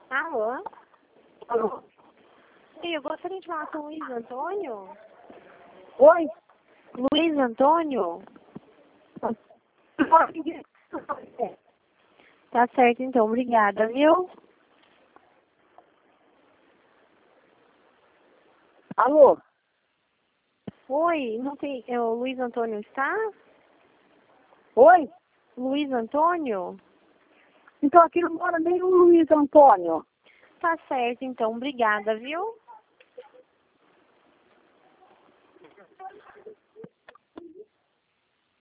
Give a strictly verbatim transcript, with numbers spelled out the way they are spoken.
Alô? Alô? Sim, eu gostaria de falar com o Luiz Antônio. Oi? Luiz Antônio? Tá certo, então. Obrigada, viu? Alô? Oi, não tem... é, O Luiz Antônio está? Oi? Luiz Antônio? Então aqui não mora nem o Luiz Antônio. Tá certo, então. Obrigada, viu?